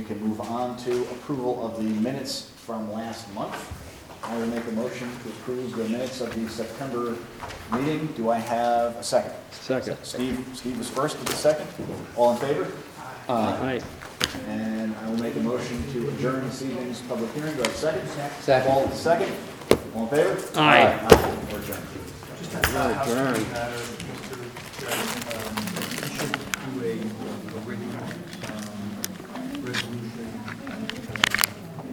we can move on to approval of the minutes from last month. I will make a motion to approve the minutes of the September meeting. Do I have a second? Second. Steve was first with the second. All in favor? Aye. And I will make a motion to adjourn this evening's public hearing. Do I have a second? Second. Paul, the second. All in favor? Aye. We're adjourned. Just a housekeeping matter, Mr. Chairman, we should do a written